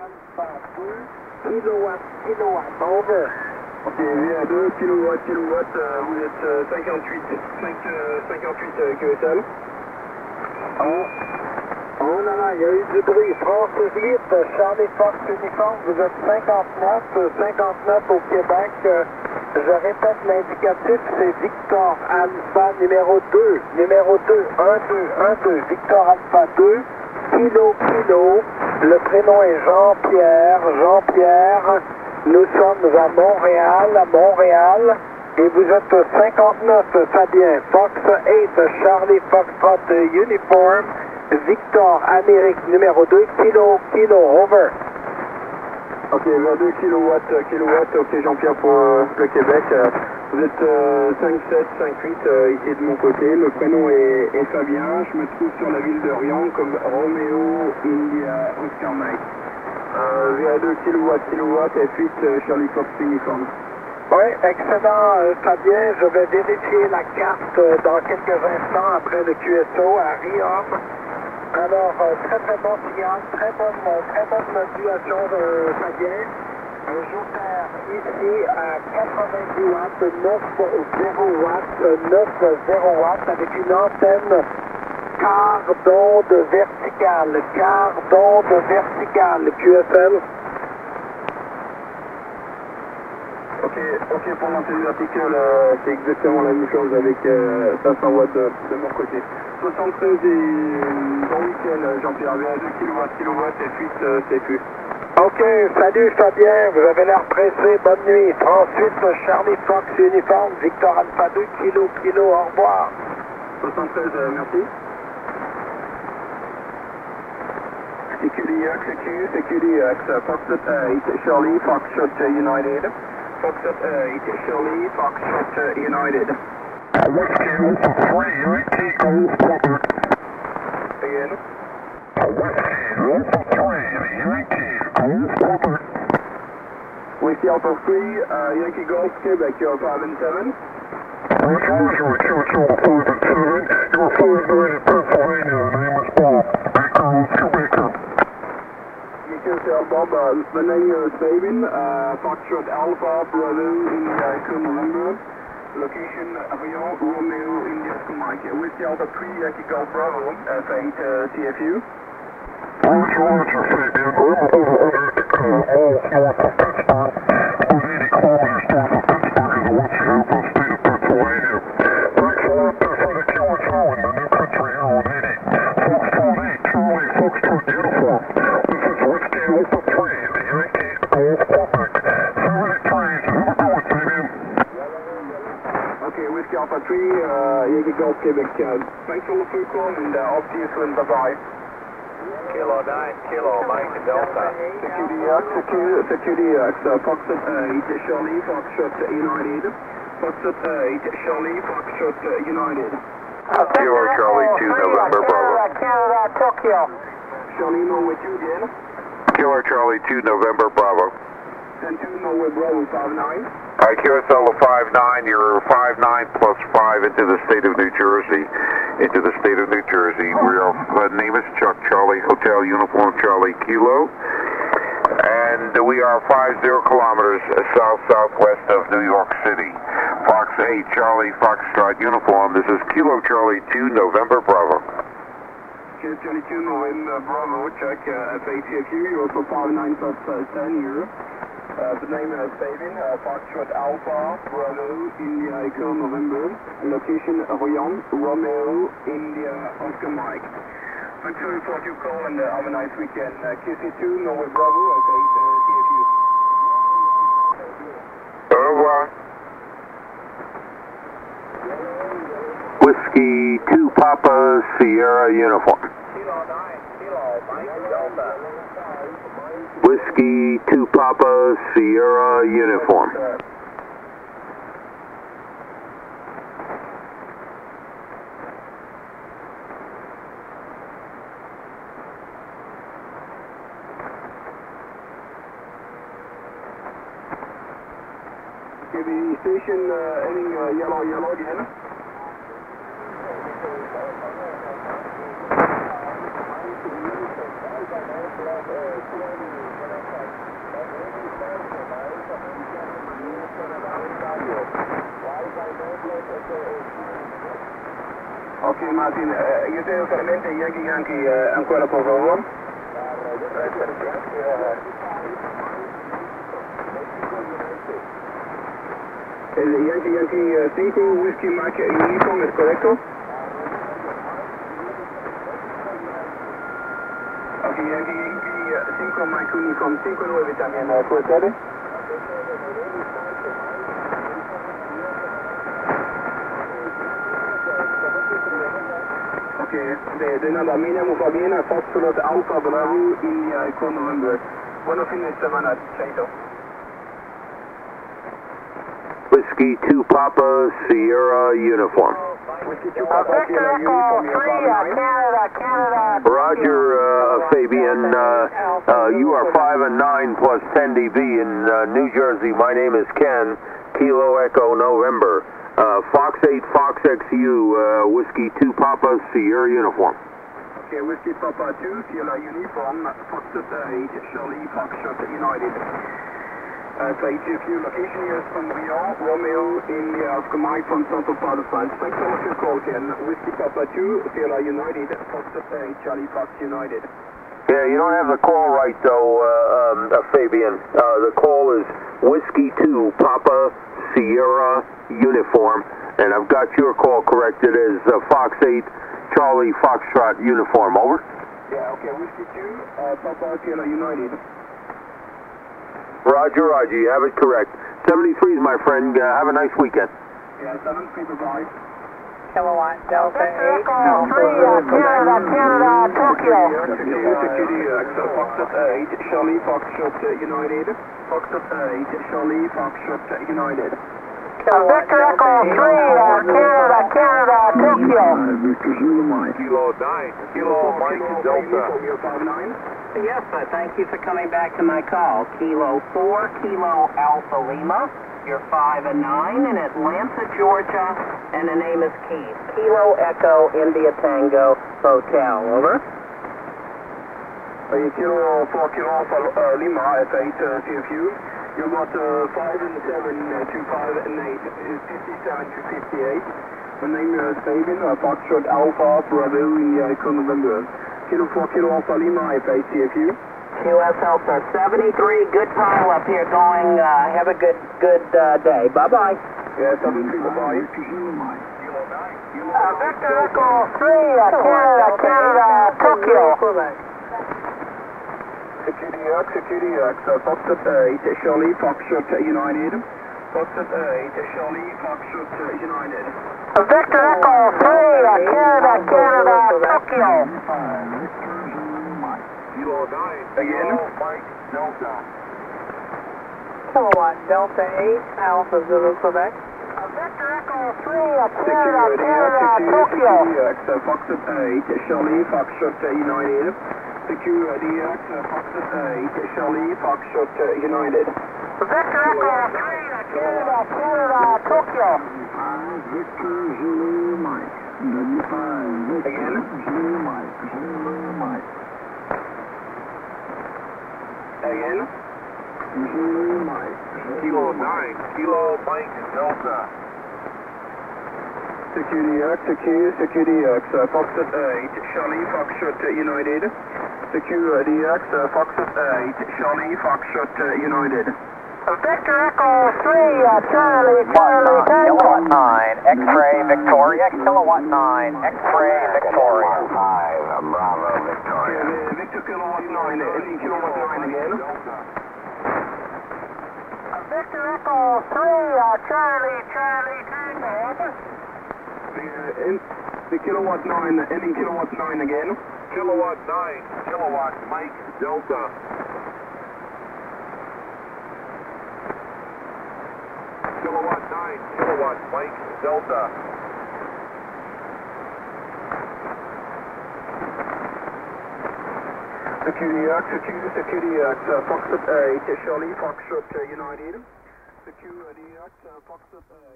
Alpha 2, kilowatt, over. Ok, VA2, kilowatt, vous êtes 58 QSL. Oh non, il y a eu du bruit. France 8, Charlie Fox Uniforme, vous êtes 59 au Québec. Je répète l'indicatif, c'est Victor Alpha numéro 2, 1, 2, Victor Alpha 2, kilo, le prénom est Jean-Pierre, nous sommes à Montréal, et vous êtes 59, Fabien, Fox 8, Charlie Foxtrot Uniform, Victor Amérique numéro 2, kilo, over. Ok, 22 kilowatt, ok Jean-Pierre pour le Québec. Vous êtes 57, 58 ici de mon côté. Le prénom est Fabien. Je me trouve sur la ville de Rion comme Romeo India Oscar Mike. VA2 kilowatt, F8 Charlie Fox Uniform. Oui, excellent Fabien. Je vais vérifier la carte dans quelques instants après le QSO à Riom. Alors, très bon signal, très bonne modulation de Fabien. Joker ici à 90 watts, 9 watts avec une antenne quart d'onde verticale, QSL. Ok, pour l'antenne verticale, c'est exactement la même chose avec 500 watts de mon côté. 73 et bon week-end, Jean-Pierre, VA2 kilowatt, F8, CFU. Ok, salut Fabien, vous avez l'air pressé, bonne nuit. 38, Charlie Fox Uniforme, Victor Alpha 2, kilo, au revoir. 73, merci. CQDX, Foxtrot 8, Charlie, Foxtrot United. Foxtrot 8, Charlie, Foxtrot United. Whiskey Alpha 3, Yankee Golf Quebec. Again? Whiskey Alpha 3, Yankee Golf Quebec. Whiskey Alpha 3, Yankee Golf Quebec, you're 5 and 7. Roger, QSL 5 and 7. You're 59 in Pennsylvania, the name is Bob. Baker Oscar Baker. QSL Bob, the name is Sabin, Foxtrot Alpha, Bravo, India, November. Location, Rion, Romeo, India, Mike. Whiskey Alpha 3, Yankee Golf Bravo, F8, CFU. Roger, Fabian. I'm over all north of Pittsburgh. About 80 kilometers north of Pittsburgh is the Whiskey Alpha, state of Pennsylvania. Thanks a lot there for the QSO in the new country here on 80. Foxtrot 8, Charlie, Foxtrot Uniform. This is Whiskey Alpha 3, the Yankee Golf Quebec. 73, have a good one, Fabian. Okay, Whiskey Alpha 3, Yankee Golf Quebec. Thanks for the phone call and off to you soon. Bye-bye. Kilo 9, Kilo, Mike Delta. CQDX, Foxtrot 8, Charlie, Foxtrot United. Foxtrot 8, Charlie, Foxtrot United. Kilo Charlie 2, November Bravo. Canada, Tokyo. Charlie, Norway 2 again. Kilo Charlie 2, November Bravo. 10-2, Norway Bravo 5-9. QSL 5-9, you're 5-9 plus 5 into the state of New Jersey. My name is Chuck, Charlie, Hotel Uniform Charlie Kilo. And we are 50 kilometers southwest of New York City. Fox 8, Charlie, Foxtrot Uniform. This is Kilo Charlie 2, November Bravo. Kilo Charlie 2, November Bravo, check FATFU, you're also 5-9 plus 10 here. The name is Sabin, Foxtrot Alpha, Bravo, India, Echo, November. Location, Rion, Romeo, India, Oscar Mike. Thanks for your call and have a nice weekend. QC2, Norway Bravo, TFU. Au revoir. Whiskey 2 Papa Sierra Uniform. Kilo 9, Kilo, Mike Delta. Whiskey 2 Papa Sierra Uniform. KB station ending yellow again. Martin, yo tengo solamente Yankee, ancora por favor. El Yankee 5, Whiskey Mike Uniform, ¿es correcto? Ok, Yankee 5, Mike Uniform 59 también, ¿puede? Ok, de nada, mi llamo Fabiana, Foxtrot Alpha Bravo, India Echo November. Buenos fines de semana, chaito. Whiskey 2 Papa Sierra Uniform. Whiskey 2 Papa Sierra Uniform, Roger, Fabian, you are 5 and 9 plus 10 dB in New Jersey. My name is Ken, Kilo Echo November. Fox 8, Fox XU, Whiskey 2 Papa Sierra Uniform. Okay, Whiskey Papa 2, Sierra Uniform, Fox 8, Charlie, Foxtrot United. So HFU location here is from Lyon, Romeo, India, Oscar Mike from Central part of France. Thanks so much for your call, Ken. Whiskey Papa 2, Sierra United, Fox 8, Charlie, Fox United. Yeah, you don't have the call right though, Fabian. The call is Whiskey 2 Papa Sierra Uniform, and I've got your call corrected as Fox 8 Charlie Foxtrot Uniform. Over. Yeah, okay, Whiskey 2 Papa Sierra United. Roger, you have it correct. 73s, my friend. Have a nice weekend. Yeah, 73, bye-bye. Kilowatt Delta 8, Canada, Tokyo. Fox 8, Charlie, Foxtrot United. Fox 8, Charlie, Foxtrot United. Victor Echo 3, Canada, Tokyo. Kilo 9, Kilo Mike Delta. Yes, thank you for coming back to my call. Kilo 4, Kilo Alpha Lima. You're 5 and 9 in Atlanta, Georgia, and the name is Keith. Kilo Echo India Tango Hotel. Over. Kilo 4, Kilo Alpha Lima, F8 CFU. You got 5 and 7 to 5 and 8 is 57 to 58. My name is Fabian, Foxtrot Alpha Bravo India Echo November. Kilo 4, Kilo Alpha Lima, F8 CFU. QS Alpha 73, good pile up here going. Have a good day. Bye-bye. Yeah, 73, bye-bye. Victor Echo 3, Canada, Tokyo. Security X, Fox 8, Charlie, Foxtrot United. Fox 8, Charlie, Foxtrot United. Victor Echo 3, Canada, Tokyo. Kilo 9. Again. Mike Delta. Kilowatt Delta 8, Alpha Zulu, Quebec. Victor Echo 3, Canada, Tokyo. X, Fox 8, Charlie, Foxtrot United. Security X, Fox 8, Charlie, Foxtrot United. Victor Echo 3, Canada, Tokyo. Victor Zulu Mike. W5, Victor Again. Zulu Mike. Again. Zulu Mike. Kilo 9, Kilo Mike Delta. Security X, Fox 8, Charlie, Foxtrot United. Security X, Fox 8, Charlie, Foxtrot United. Victor Echo 3, Charlie, Tango. Kilowatt 9, X-ray Victoria. Kilowatt 9, X-ray Victoria. 5, Bravo Victoria. Victor Kilowatt 9, ending Kilowatt 9 again. Victor Echo 3, Charlie, Tango. The Kilowatt 9, ending Kilowatt 9 again. Kilowatt 9, Kilowatt Mike Delta. Kilowatt 9, Kilowatt Mike Delta. Security X, Fox 8, Charlie, Foxtrot United. Security X, Fox 8.